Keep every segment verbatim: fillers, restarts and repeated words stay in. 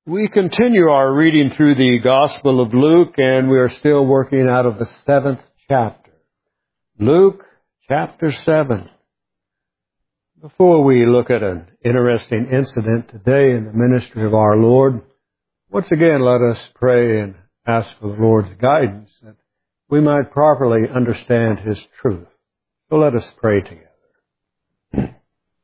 We continue our reading through the Gospel of Luke, and we are still working out of the seventh chapter. Luke chapter seven. Before we look at an interesting incident today in the ministry of our Lord, once again let us pray and ask for the Lord's guidance that we might properly understand His truth. So let us pray together.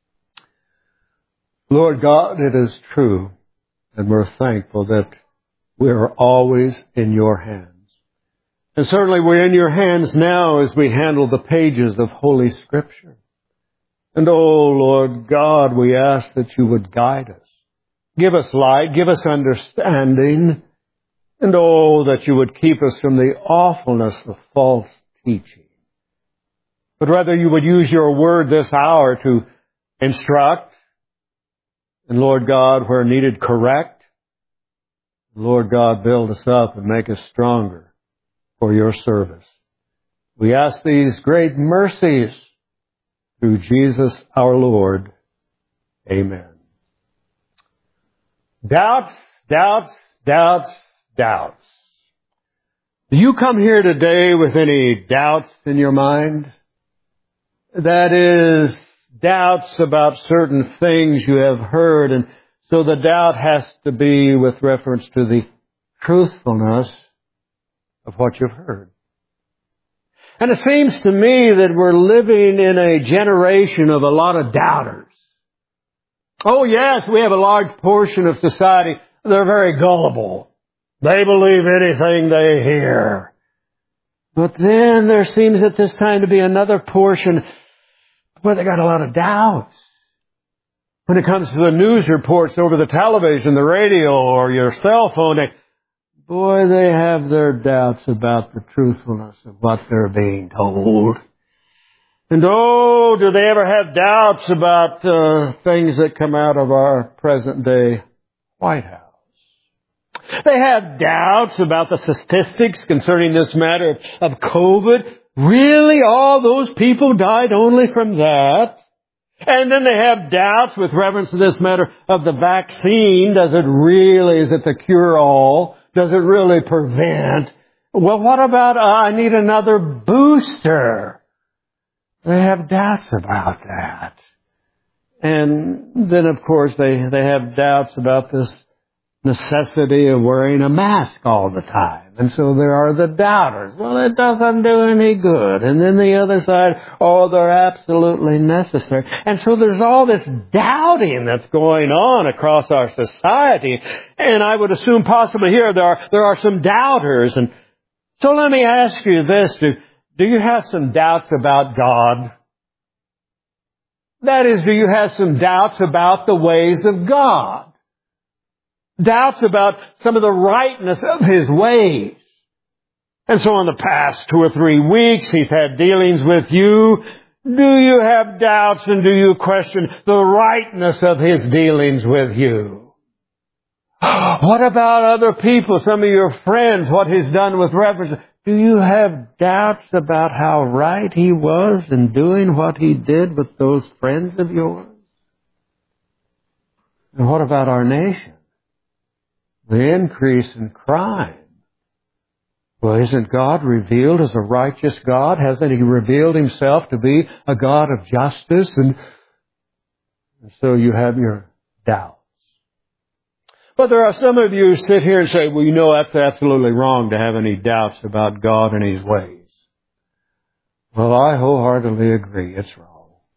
Lord God, it is true, and we're thankful that we are always in your hands. And certainly we're in your hands now as we handle the pages of Holy Scripture. And oh, Lord God, we ask that you would guide us. Give us light, give us understanding, and oh, that you would keep us from the awfulness of false teaching. But rather you would use your word this hour to instruct, and Lord God, where needed, correct. Lord God, build us up and make us stronger for your service. We ask these great mercies through Jesus our Lord. Amen. Doubts, doubts, doubts, doubts. Do you come here today with any doubts in your mind? That is, doubts about certain things you have heard, and so the doubt has to be with reference to the truthfulness of what you've heard. And it seems to me that we're living in a generation of a lot of doubters. Oh yes, we have a large portion of society, they're very gullible. They believe anything they hear. But then there seems at this time to be another portion where they got a lot of doubts. When it comes to the news reports over the television, the radio, or your cell phone, they, boy, they have their doubts about the truthfulness of what they're being told. And oh, do they ever have doubts about uh, things that come out of our present day White House? They have doubts about the statistics concerning this matter of COVID. Really, all those people died only from that? And then they have doubts with reference to this matter of the vaccine. Does it really, is it the cure-all? Does it really prevent? Well, what about, uh, I need another booster? They have doubts about that. And then, of course, they, they have doubts about this necessity of wearing a mask all the time. And so there are the doubters. Well, it doesn't do any good. And then the other side, oh, they're absolutely necessary. And so there's all this doubting that's going on across our society. And I would assume possibly here there are, there are some doubters. And so let me ask you this. Do, do you have some doubts about God? That is, do you have some doubts about the ways of God? Doubts about some of the rightness of His ways. And so in the past two or three weeks, He's had dealings with you. Do you have doubts and do you question the rightness of His dealings with you? What about other people, some of your friends, what He's done with reference? Do you have doubts about how right He was in doing what He did with those friends of yours? And what about our nation? The increase in crime. Well, isn't God revealed as a righteous God? Hasn't He revealed Himself to be a God of justice? And, and so you have your doubts. But there are some of you who sit here and say, well, you know, that's absolutely wrong to have any doubts about God and His ways. Well, I wholeheartedly agree. It's wrong.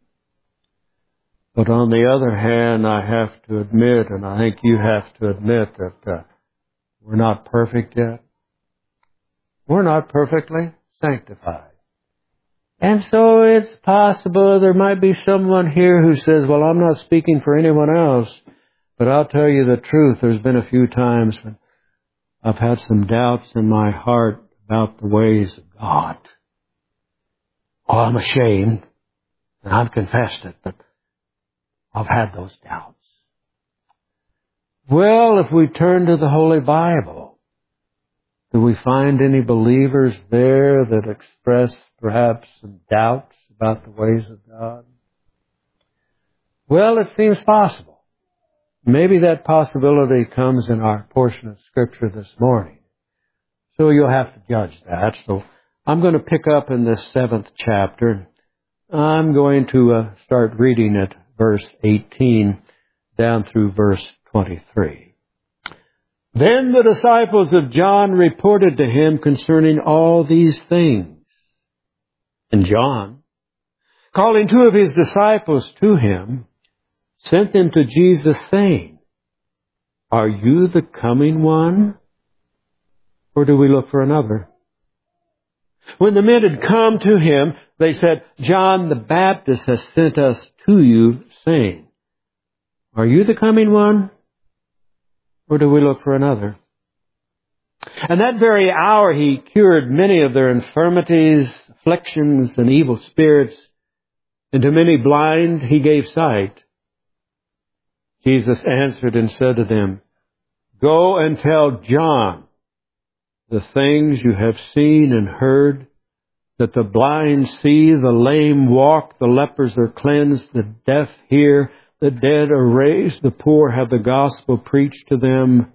But on the other hand, I have to admit, and I think you have to admit, that uh, we're not perfect yet. We're not perfectly sanctified. And so it's possible there might be someone here who says, well, I'm not speaking for anyone else, but I'll tell you the truth. There's been a few times when I've had some doubts in my heart about the ways of God. Oh, I'm ashamed, and I've confessed it, but I've had those doubts. Well, if we turn to the Holy Bible, do we find any believers there that express perhaps some doubts about the ways of God? Well, it seems possible. Maybe that possibility comes in our portion of Scripture this morning. So you'll have to judge that. So I'm going to pick up in this seventh chapter. I'm going to uh, start reading at verse eighteen down through verse twenty-three. Then the disciples of John reported to him concerning all these things. And John, calling two of his disciples to him, sent them to Jesus, saying, Are you the coming one, or do we look for another? When the men had come to him, they said, John the Baptist has sent us to you, saying, Are you the coming one, or do we look for another? And that very hour he cured many of their infirmities, afflictions, and evil spirits, and to many blind he gave sight. Jesus answered and said to them, Go and tell John the things you have seen and heard, that the blind see, the lame walk, the lepers are cleansed, the deaf hear, the dead are raised, the poor have the gospel preached to them,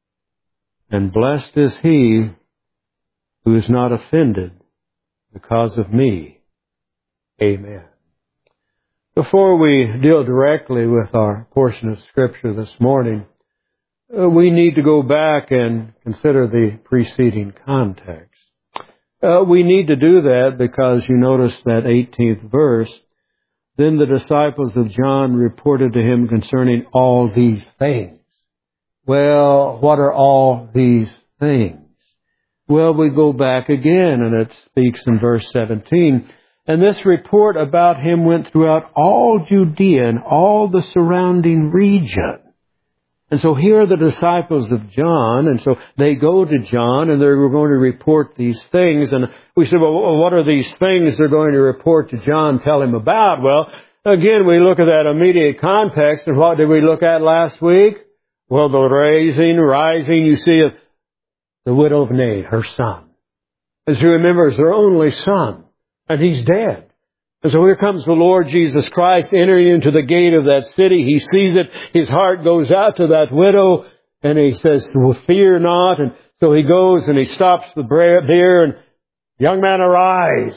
and blessed is he who is not offended because of me. Amen. Before we deal directly with our portion of Scripture this morning, uh, we need to go back and consider the preceding context. Uh, we need to do that because you notice that eighteenth verse. Then the disciples of John reported to him concerning all these things. Well, what are all these things? Well, we go back again, and it speaks in verse seventeen. And this report about him went throughout all Judea and all the surrounding region. And so here are the disciples of John, and so they go to John, and they're going to report these things. And we say, well, what are these things they're going to report to John, tell him about? Well, again, we look at that immediate context, and what did we look at last week? Well, the raising, rising, you see, of the widow of Nain, her son. As you remember, it's their only son, and he's dead. And so here comes the Lord Jesus Christ entering into the gate of that city. He sees it. His heart goes out to that widow, and he says, well, fear not. And so he goes and he stops the bier, and young man, arise.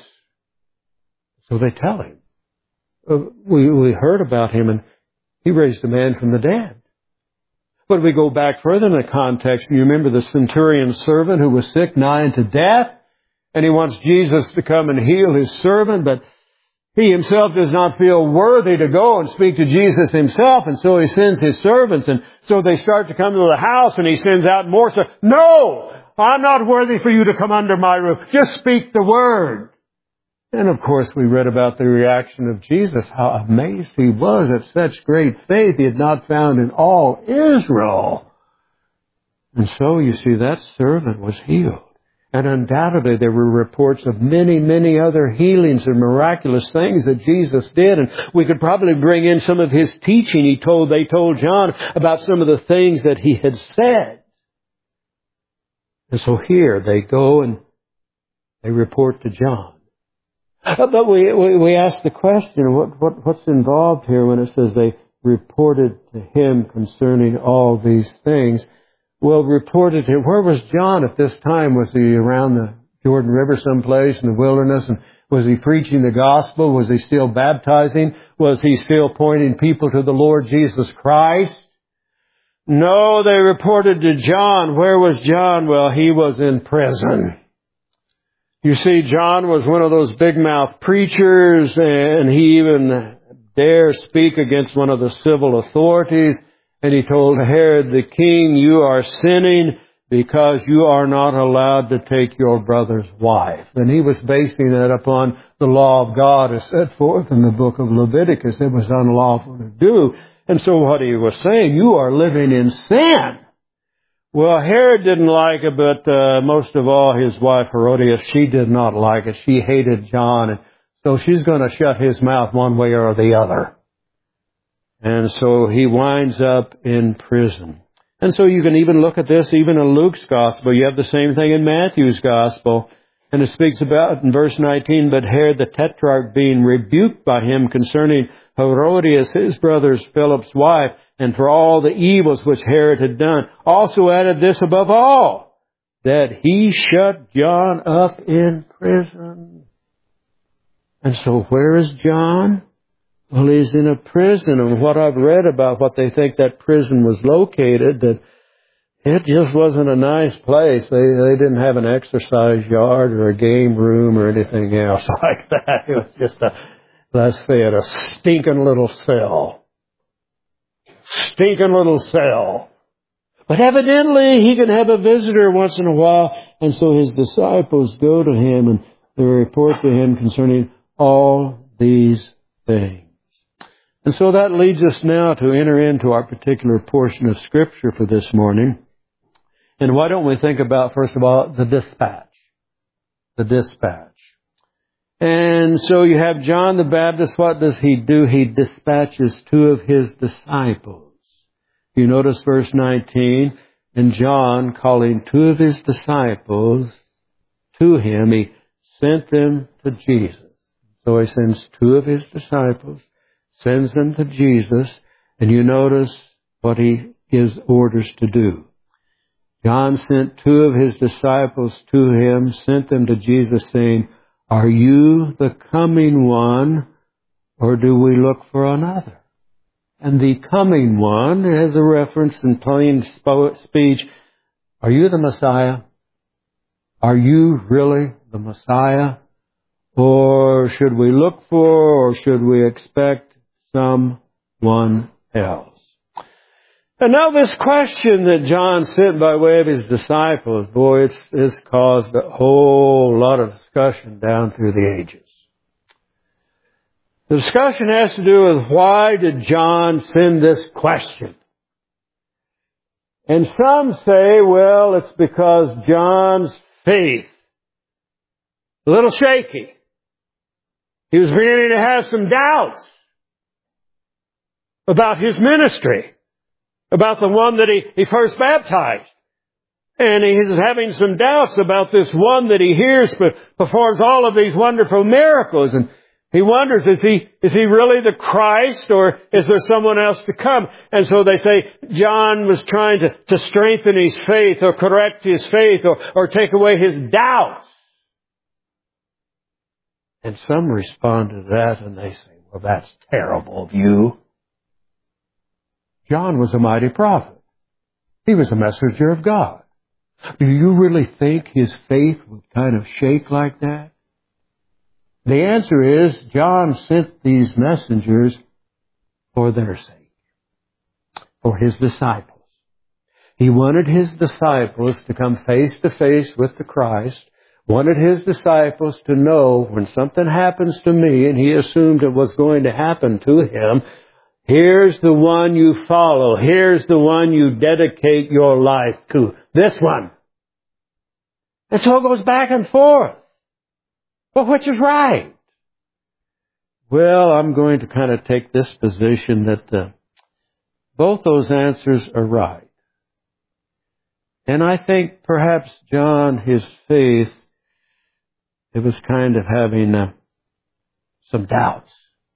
So they tell him. Uh, we, we heard about him, and he raised a man from the dead. But we go back further in the context. You remember the centurion's servant who was sick, nigh unto death, and he wants Jesus to come and heal his servant, but he himself does not feel worthy to go and speak to Jesus himself, and so he sends his servants, and so they start to come to the house, and he sends out more. So, no, I'm not worthy for you to come under my roof. Just speak the word. And of course, we read about the reaction of Jesus, how amazed he was at such great faith he had not found in all Israel. And so, you see, that servant was healed. And undoubtedly there were reports of many, many other healings and miraculous things that Jesus did. And we could probably bring in some of his teaching. He told, they told John about some of the things that he had said. And so here they go and they report to John. But we, we, we ask the question, what, what, what's involved here when it says they reported to him concerning all these things? Well, reported to him. Where was John at this time? Was he around the Jordan River someplace in the wilderness? And was he preaching the gospel? Was he still baptizing? Was he still pointing people to the Lord Jesus Christ? No, they reported to John. Where was John? Well, he was in prison. You see, John was one of those big-mouth preachers, and he even dared speak against one of the civil authorities. And he told Herod the king, you are sinning because you are not allowed to take your brother's wife. And he was basing that upon the law of God as set forth in the book of Leviticus. It was unlawful to do. And so what he was saying, you are living in sin. Well, Herod didn't like it, but uh, most of all his wife Herodias, she did not like it. She hated John. And so she's going to shut his mouth one way or the other. And so he winds up in prison. And so you can even look at this even in Luke's gospel. You have the same thing in Matthew's gospel. And it speaks about in verse nineteen, but Herod the Tetrarch being rebuked by him concerning Herodias, his brother Philip's wife, and for all the evils which Herod had done. Also added this above all, that he shut John up in prison. And so where is John? Well, he's in a prison, and what I've read about what they think that prison was located, that it just wasn't a nice place. They they didn't have an exercise yard or a game room or anything else like that. It was just a, let's say it, a stinking little cell. Stinking little cell. But evidently he can have a visitor once in a while, and so his disciples go to him and they report to him concerning all these things. And so that leads us now to enter into our particular portion of Scripture for this morning. And why don't we think about, first of all, the dispatch. The dispatch. And so you have John the Baptist. What does he do? He dispatches two of his disciples. You notice verse nineteen. And John, calling two of his disciples to him, he sent them to Jesus. So he sends two of his disciples, sends them to Jesus, and you notice what he gives orders to do. John sent two of his disciples to him, sent them to Jesus, saying, "Are you the coming one, or do we look for another?" And the coming one has a reference in plain speech. Are you the Messiah? Are you really the Messiah? Or should we look for, or should we expect someone else? And now this question that John sent by way of his disciples, boy, it's, it's caused a whole lot of discussion down through the ages. The discussion has to do with why did John send this question? And some say, well, it's because John's faith, a little shaky. He was beginning to have some doubts about his ministry, about the one that he, he first baptized. And he's having some doubts about this one that he hears but performs all of these wonderful miracles. And he wonders, is he, is he really the Christ, or is there someone else to come? And so they say John was trying to, to strengthen his faith or correct his faith or, or take away his doubts. And some respond to that and they say, well, that's terrible of you. John was a mighty prophet. He was a messenger of God. Do you really think his faith would kind of shake like that? The answer is, John sent these messengers for their sake, for his disciples. He wanted his disciples to come face to face with the Christ, wanted his disciples to know when something happens to me, and he assumed it was going to happen to him, here's the one you follow. Here's the one you dedicate your life to. This one. And so it goes back and forth. Well, which is right? Well, I'm going to kind of take this position that uh, both those answers are right. And I think perhaps John, his faith, it was kind of having uh, some doubts.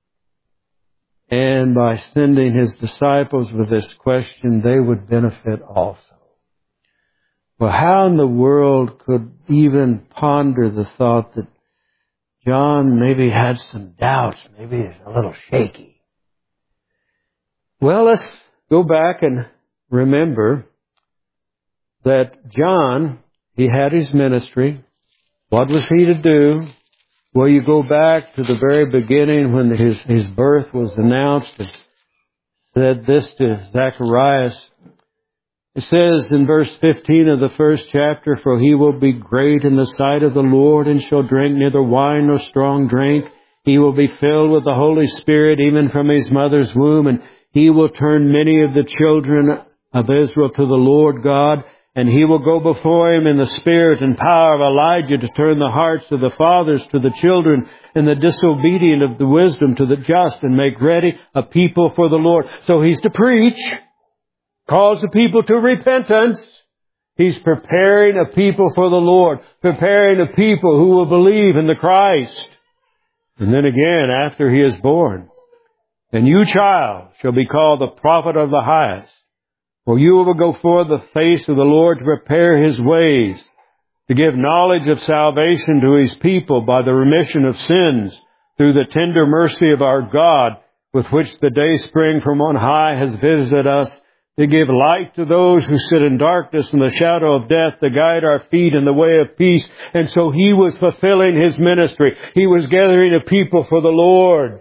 And by sending his disciples with this question, they would benefit also. Well, how in the world could even ponder the thought that John maybe had some doubts, maybe he's a little shaky? Well, let's go back and remember that John, he had his ministry. What was he to do? Well, you go back to the very beginning when his, his birth was announced and said this to Zacharias. It says in verse fifteen of the first chapter, "For he will be great in the sight of the Lord, and shall drink neither wine nor strong drink. He will be filled with the Holy Spirit even from his mother's womb, and he will turn many of the children of Israel to the Lord God. And he will go before him in the spirit and power of Elijah to turn the hearts of the fathers to the children and the disobedient of the wisdom to the just, and make ready a people for the Lord." So he's to preach, calls the people to repentance. He's preparing a people for the Lord, preparing a people who will believe in the Christ. And then again, after he is born, And you, child, shall be called the prophet of the highest. For you will go forth the face of the Lord to prepare His ways, to give knowledge of salvation to His people by the remission of sins, through the tender mercy of our God, with which the day spring from on high has visited us, to give light to those who sit in darkness and the shadow of death, to guide our feet in the way of peace. And so He was fulfilling His ministry. He was gathering a people for the Lord.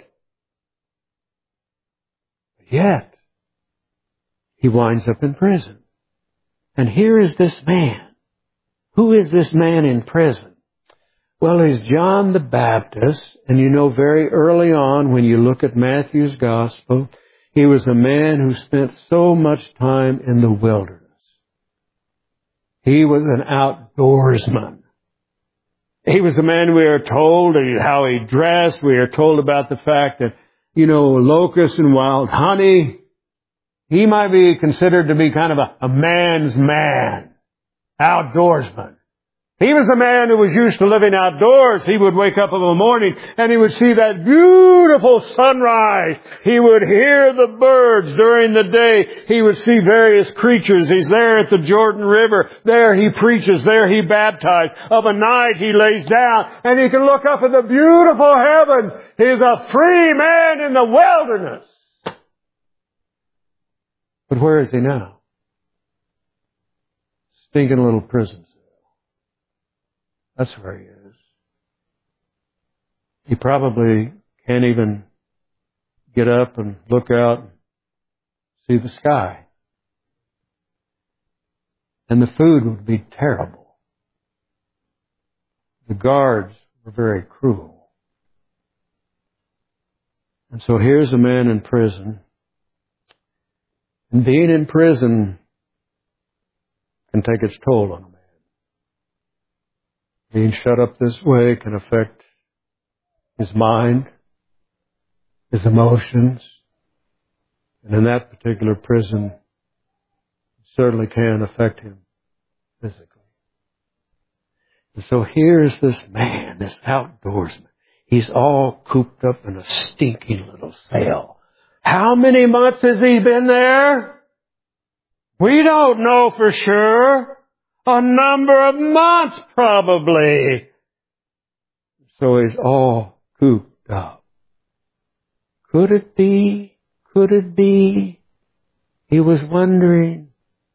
Yet, He winds up in prison. And here is this man. Who is this man in prison? Well, he's John the Baptist, and you know very early on when you look at Matthew's Gospel, he was a man who spent so much time in the wilderness. He was an outdoorsman. He was a man, we are told, how he dressed. We are told about the fact that, you know, locusts and wild honey. He might be considered to be kind of a, a man's man, outdoorsman. He was a man who was used to living outdoors. He would wake up in the morning and he would see that beautiful sunrise. He would hear the birds during the day. He would see various creatures. He's there at the Jordan River. There he preaches. There he baptizes. Of a night he lays down and he can look up at the beautiful heavens. He's a free man in the wilderness. But where is he now? Stinking little prison. That's where he is. He probably can't even get up and look out and see the sky. And the food would be terrible. The guards were very cruel. And so here's a man in prison. And being in prison can take its toll on a man. Being shut up this way can affect his mind, his emotions, and in that particular prison, it certainly can affect him physically. And so here's this man, this outdoorsman. He's all cooped up in a stinking little cell. How many months has he been there? We don't know for sure. A number of months, probably. So he's all cooped up. Could it be? Could it be? He was wondering.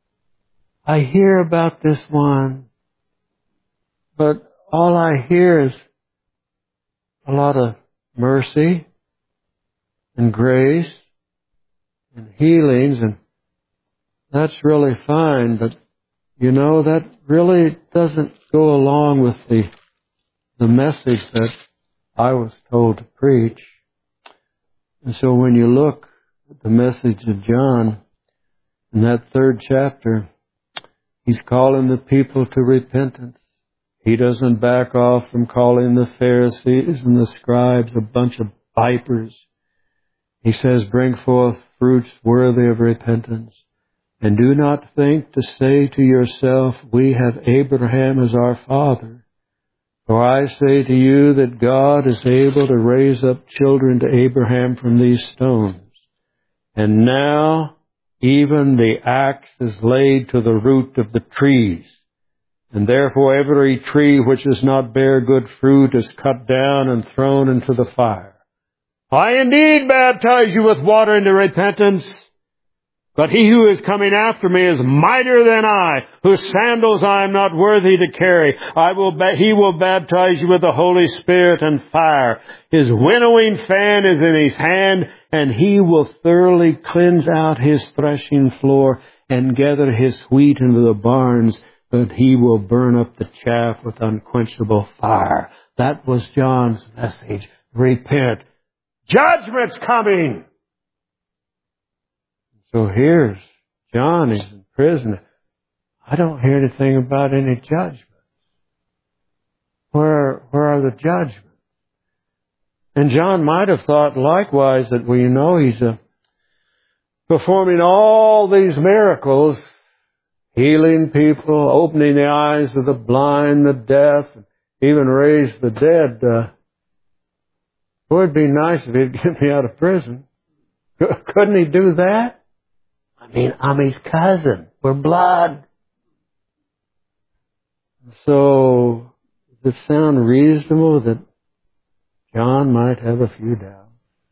I hear about this one, but all I hear is a lot of mercy and grace and healings, and that's really fine, but you know, that really doesn't go along with the the message that I was told to preach. And so when you look at the message of John, in that third chapter, he's calling the people to repentance. He doesn't back off from calling the Pharisees and the scribes a bunch of vipers. He says, bring forth fruits worthy of repentance. And do not think to say to yourself, we have Abraham as our father. For I say to you that God is able to raise up children to Abraham from these stones. And now even the axe is laid to the root of the trees. And therefore every tree which does not bear good fruit is cut down and thrown into the fire. I indeed baptize you with water into repentance. But he who is coming after me is mightier than I, whose sandals I am not worthy to carry. I will ba- he will baptize you with the Holy Spirit and fire. His winnowing fan is in his hand, and he will thoroughly cleanse out his threshing floor and gather his wheat into the barns, but he will burn up the chaff with unquenchable fire. That was John's message. Repent. Judgment's coming. So here's John, he's in prison. I don't hear anything about any judgments. Where, where are the judgments? And John might have thought likewise that, well, you know, he's uh, performing all these miracles, healing people, opening the eyes of the blind, the deaf, and even raised the dead. Uh, boy, it'd be nice if he'd get me out of prison. Couldn't he do that? I mean, I'm his cousin. We're blood. So, does it sound reasonable that John might have a few doubts?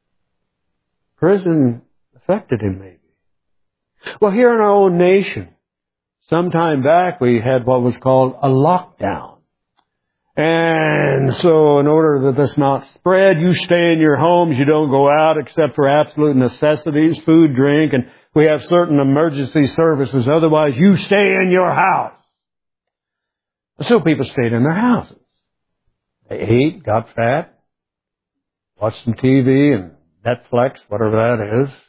Prison affected him maybe. Well, here in our own nation, some time back we had what was called a lockdown. And so in order that this not spread, you stay in your homes, you don't go out except for absolute necessities, food, drink, and we have certain emergency services. Otherwise, you stay in your house. So people stayed in their houses. They ate, got fat, watched some T V and Netflix, whatever that is.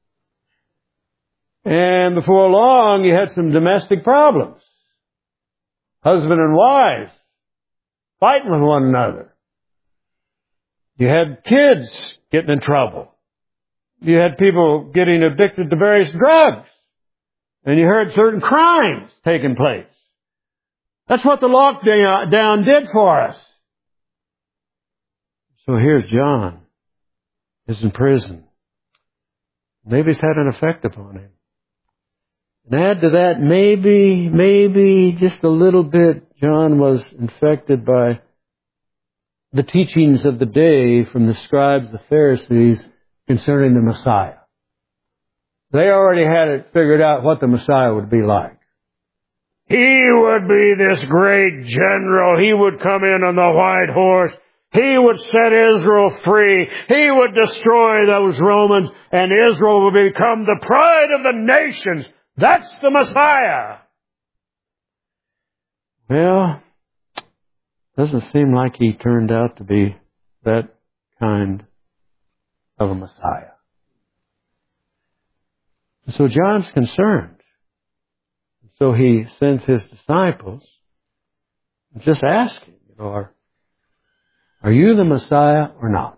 And before long, you had some domestic problems. Husband and wife fighting with one another. You had kids getting in trouble. You had people getting addicted to various drugs. And you heard certain crimes taking place. That's what the lockdown did for us. So here's John. He's in prison. Maybe it's had an effect upon him. And add to that, maybe, maybe just a little bit, John was infected by the teachings of the day from the scribes, the Pharisees, concerning the Messiah. They already had it figured out what the Messiah would be like. He would be this great general. He would come in on the white horse. He would set Israel free. He would destroy those Romans, and Israel would become the pride of the nations. That's the Messiah. Well, doesn't seem like he turned out to be that kind of a Messiah. So John's concerned. So he sends his disciples and just asking, you know, are, are you the Messiah or not?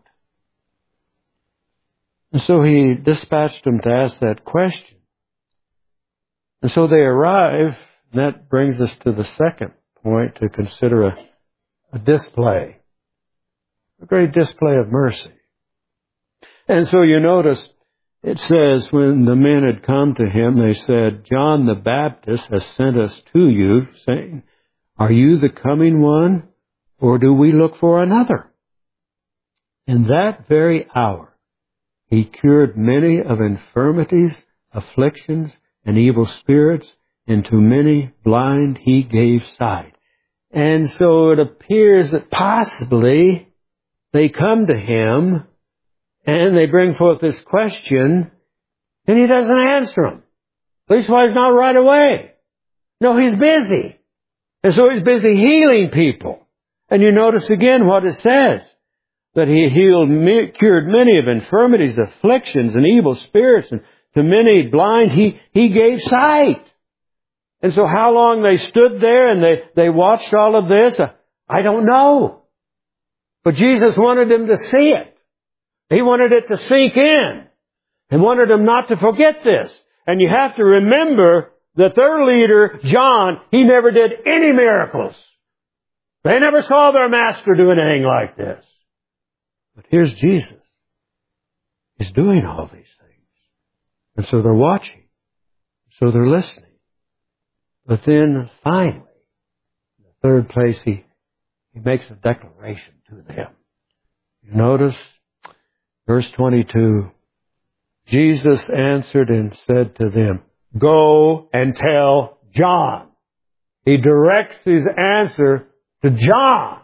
And so he dispatched them to ask that question. And so they arrive, and that brings us to the second point to consider a, a display, a great display of mercy. And so you notice it says when the men had come to him, they said, John the Baptist has sent us to you, saying, are you the coming one, or do we look for another? In that very hour, he cured many of infirmities, afflictions, and evil spirits, and to many blind he gave sight. And so it appears that possibly they come to him and they bring forth this question, and he doesn't answer them. At least why he's not right away. No, he's busy. And so he's busy healing people. And you notice again what it says, that he healed, cured many of infirmities, afflictions, and evil spirits, and to many blind, he, he gave sight. And so how long they stood there and they, they watched all of this, I don't know. But Jesus wanted them to see it. He wanted it to sink in. He wanted them not to forget this. And you have to remember that their leader, John, he never did any miracles. They never saw their master do anything like this. But here's Jesus. He's doing all these things. And so they're watching. So they're listening. But then finally, in the third place, he, he makes a declaration to them. You notice, verse twenty-two, Jesus answered and said to them, go and tell John. He directs his answer to John.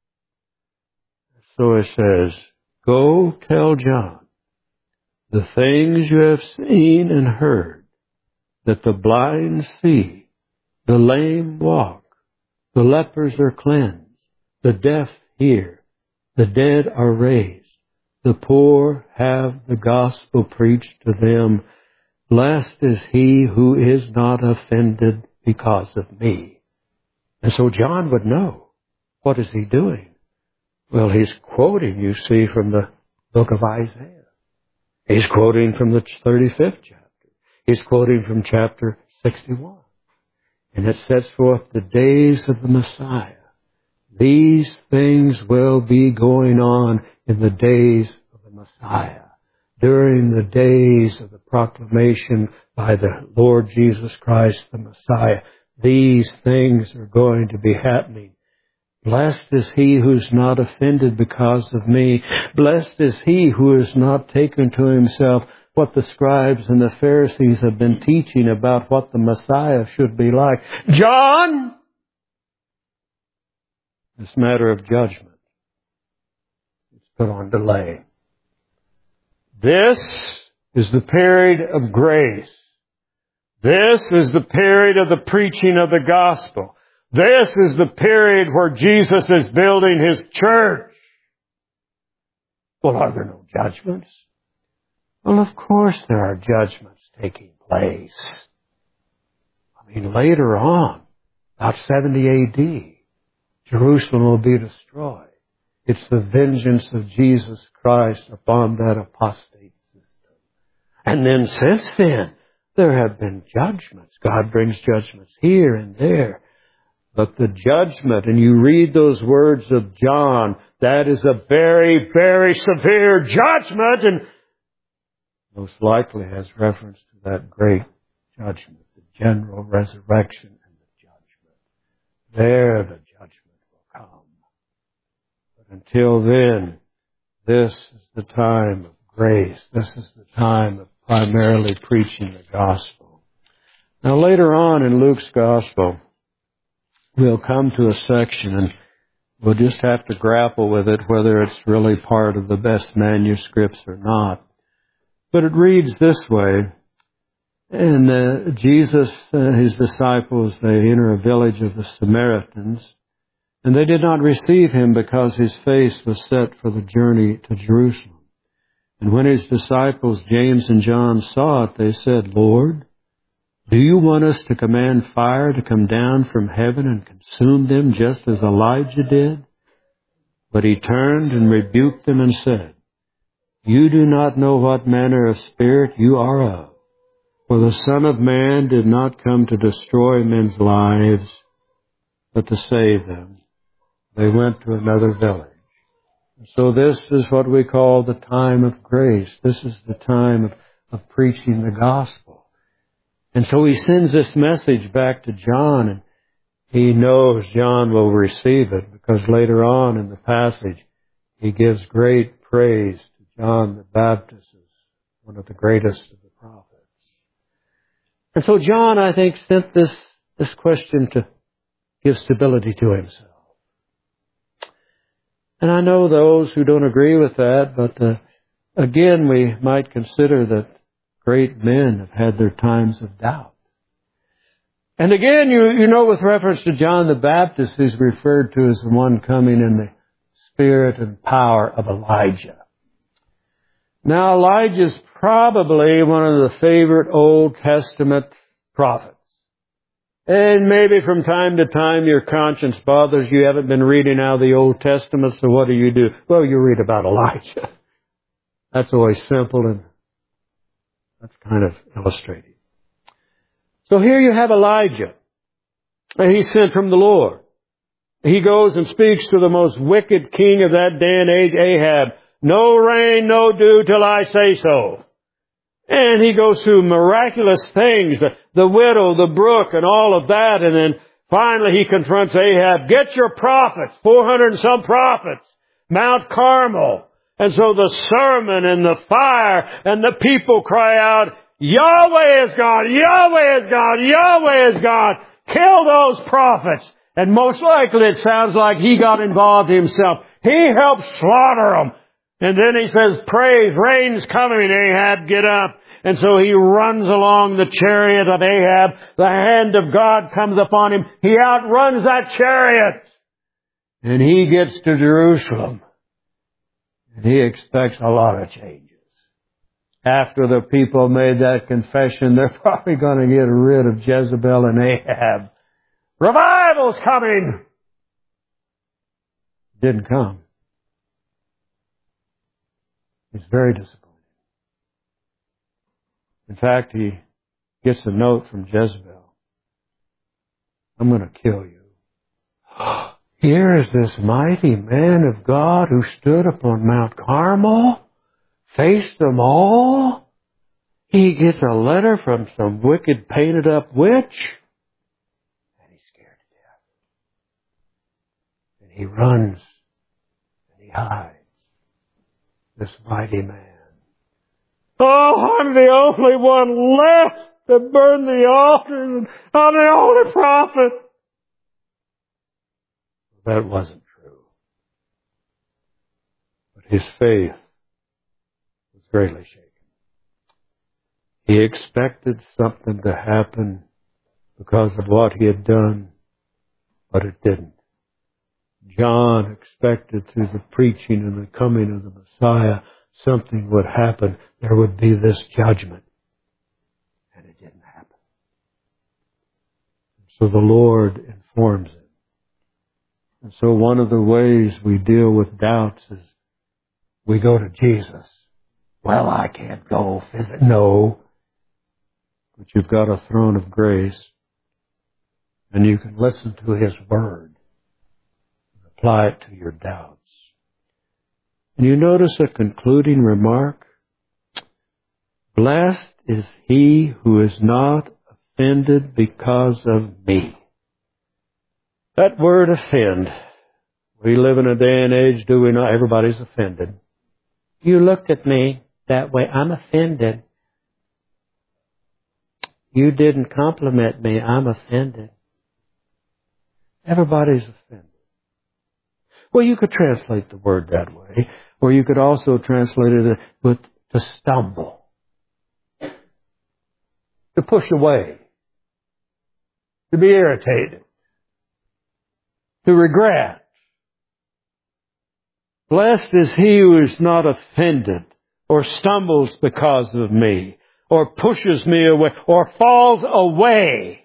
So it says, go tell John the things you have seen and heard, that the blind see, the lame walk, the lepers are cleansed, the deaf hear, the dead are raised, the poor have the gospel preached to them. Blessed is he who is not offended because of me. And so John would know. What is he doing? Well, he's quoting, you see, from the book of Isaiah. He's quoting from the thirty-fifth chapter. He's quoting from chapter sixty-one. And it sets forth the days of the Messiah. These things will be going on in the days of the Messiah. during the days of the proclamation by the Lord Jesus Christ, the Messiah, these things are going to be happening. Blessed is he who's not offended because of me. Blessed is he who has not taken to himself what the scribes and the Pharisees have been teaching about what the Messiah should be like. John, this matter of judgment is put on delay. This is the period of grace. This is the period of the preaching of the gospel. This is the period where Jesus is building His church. Well, are there no judgments? Well, of course there are judgments taking place. I mean, later on, about seventy A D, Jerusalem will be destroyed. It's the vengeance of Jesus Christ upon that apostate system. And then since then, there have been judgments. God brings judgments here and there. But the judgment, and you read those words of John, that is a very, very severe judgment, and most likely has reference to that great judgment, the general resurrection and the judgment. There the judgment will come. But until then, this is the time of grace. This is the time of primarily preaching the gospel. Now later on in Luke's gospel, we'll come to a section and we'll just have to grapple with it, whether it's really part of the best manuscripts or not. But it reads this way, and uh, Jesus and His disciples, they enter a village of the Samaritans, and they did not receive Him because His face was set for the journey to Jerusalem. And when His disciples, James and John, saw it, they said, Lord, do you want us to command fire to come down from heaven and consume them just as Elijah did? But He turned and rebuked them and said, you do not know what manner of spirit you are of. For the Son of Man did not come to destroy men's lives, but to save them. They went to another village. So this is what we call the time of grace. This is the time of, of preaching the gospel. And so He sends this message back to John, and He knows John will receive it, because later on in the passage, He gives great praise to John the Baptist as one of the greatest of the prophets. And so John, I think, sent this, this question to give stability to himself. And I know those who don't agree with that, but uh, again, we might consider that great men have had their times of doubt. And again, you, you know, with reference to John the Baptist, he's referred to as the one coming in the spirit and power of Elijah. Now, Elijah's probably one of the favorite Old Testament prophets. And maybe from time to time your conscience bothers you. You haven't been reading out of the Old Testament, so what do you do? Well, you read about Elijah. That's always simple, and that's kind of illustrative. So here you have Elijah. And he's sent from the Lord. He goes and speaks to the most wicked king of that day and age, Ahab. No rain, no dew till I say so. And he goes through miraculous things, the, the widow, the brook, and all of that. And then finally he confronts Ahab, get your prophets, four hundred and some prophets, Mount Carmel. And so the sermon and the fire and the people cry out, Yahweh is God, Yahweh is God, Yahweh is God. Kill those prophets. And most likely it sounds like he got involved himself. He helped slaughter them. And then he says, praise, rain's coming, Ahab, get up. And so he runs along the chariot of Ahab. The hand of God comes upon him. He outruns that chariot. And he gets to Jerusalem. And he expects a lot of changes. After the people made that confession, they're probably going to get rid of Jezebel and Ahab. Revival's coming! Didn't come. He's very disappointed. In fact, he gets a note from Jezebel. I'm going to kill you. Here is this mighty man of God who stood upon Mount Carmel, face them all. He gets a letter from some wicked, painted up witch. And he's scared to death. And he runs. And he hides. This mighty man. Oh, I'm the only one left to burn the altars, and I'm the only prophet. That wasn't true. But his faith was greatly shaken. He expected something to happen because of what he had done, but it didn't. John expected through the preaching and the coming of the Messiah, something would happen. There would be this judgment. And it didn't happen. So the Lord informs him. And so one of the ways we deal with doubts is we go to Jesus. Well, I can't go visit. No. But you've got a throne of grace. And you can listen to His Word. Apply it to your doubts. And you notice a concluding remark? Blessed is he who is not offended because of me. That word offend. We live in a day and age, do we not? Everybody's offended. You looked at me that way. I'm offended. You didn't compliment me. I'm offended. Everybody's offended. Well, you could translate the word that way, or you could also translate it with to stumble, to push away, to be irritated, to regret. Blessed is he who is not offended, or stumbles because of me, or pushes me away, or falls away.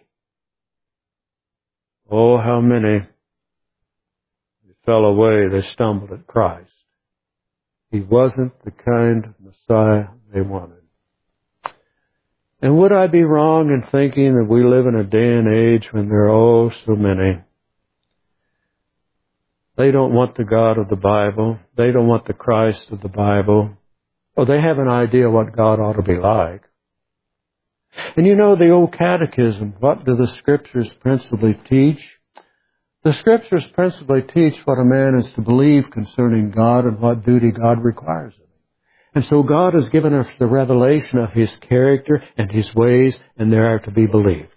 Oh, how many fell away, they stumbled at Christ. He wasn't the kind of Messiah they wanted. And would I be wrong in thinking that we live in a day and age when there are oh so many? They don't want the God of the Bible. They don't want the Christ of the Bible. Oh, they have an idea what God ought to be like. And you know the old catechism, what do the Scriptures principally teach? The Scriptures principally teach what a man is to believe concerning God and what duty God requires of him. And so God has given us the revelation of His character and His ways, and they are to be believed.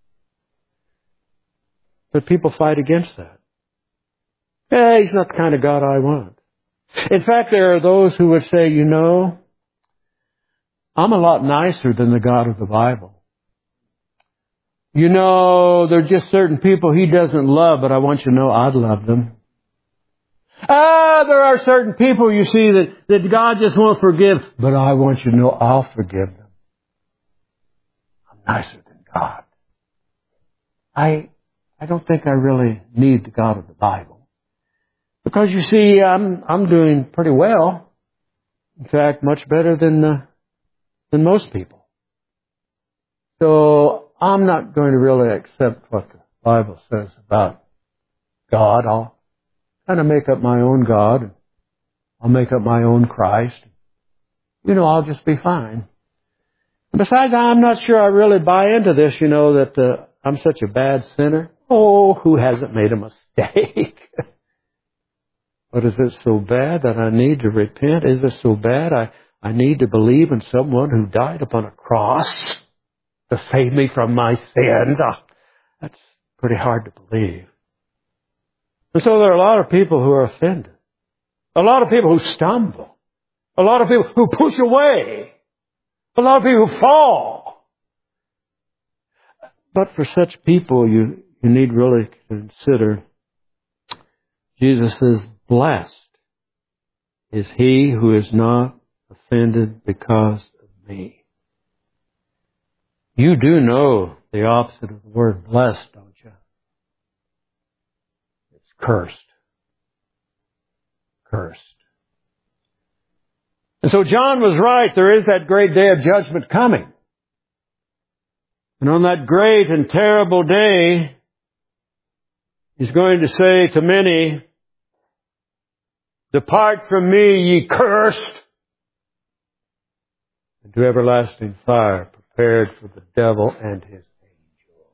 But people fight against that. Hey, He's not the kind of God I want. In fact, there are those who would say, you know, I'm a lot nicer than the God of the Bible. You know, there are just certain people He doesn't love, but I want you to know I'd love them. Ah, there are certain people, you see, that, that God just won't forgive, but I want you to know I'll forgive them. I'm nicer than God. I, I don't think I really need the God of the Bible. Because you see, I'm, I'm doing pretty well. In fact, much better than, uh, than most people. So, I'm not going to really accept what the Bible says about God. I'll kind of make up my own God. I'll make up my own Christ. You know, I'll just be fine. Besides, I'm not sure I really buy into this, you know, that uh, I'm such a bad sinner. Oh, who hasn't made a mistake? But is it so bad that I need to repent? Is it so bad I, I need to believe in someone who died upon a cross to save me from my sins? Oh, that's pretty hard to believe. And so there are a lot of people who are offended. A lot of people who stumble. A lot of people who push away. A lot of people who fall. But for such people, you, you need really consider, Jesus says, blessed is he who is not offended because of me. You do know the opposite of the word blessed, don't you? It's cursed. Cursed. And so John was right. There is that great day of judgment coming. And on that great and terrible day, He's going to say to many, depart from me, ye cursed. and to everlasting fire prepared for the devil and his angels.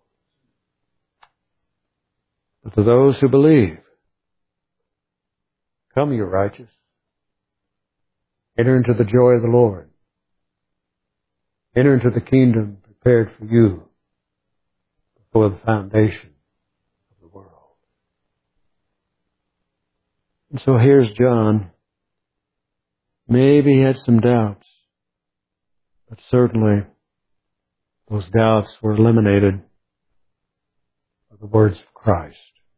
But to those who believe, come, you righteous, enter into the joy of the Lord. Enter into the kingdom prepared for you before the foundation of the world. And so here's John. Maybe he had some doubts, but certainly those doubts were eliminated by the words of Christ.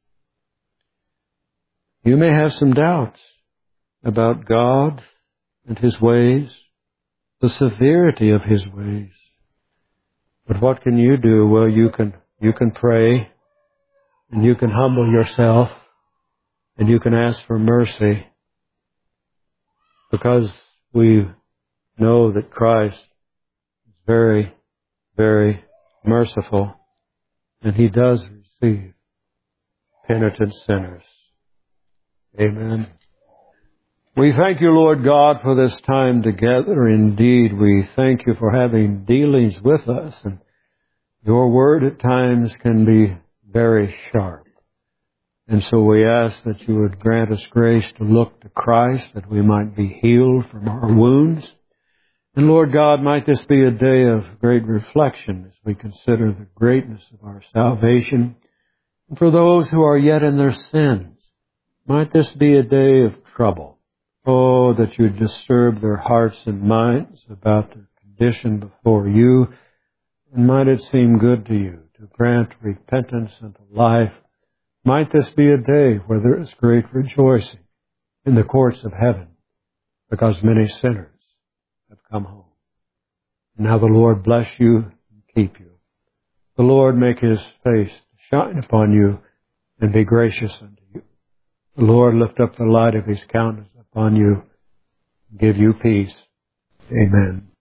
You may have some doubts about God and His ways, the severity of His ways. But what can you do? Well, you can, you can pray, and you can humble yourself, and you can ask for mercy, because we know that Christ is very, very merciful, and He does receive penitent sinners. Amen. We thank you, Lord God, for this time together. Indeed, we thank you for having dealings with us, and your word at times can be very sharp. And so we ask that you would grant us grace to look to Christ, that we might be healed from our wounds. And Lord God, might this be a day of great reflection as we consider the greatness of our salvation. And for those who are yet in their sins, might this be a day of trouble. Oh, that you disturb their hearts and minds about their condition before you. And might it seem good to you to grant repentance unto life. Might this be a day where there is great rejoicing in the courts of heaven, because many sinners have come home. Now the Lord bless you and keep you. The Lord make His face shine upon you and be gracious unto you. The Lord lift up the light of His countenance upon you and give you peace. Amen.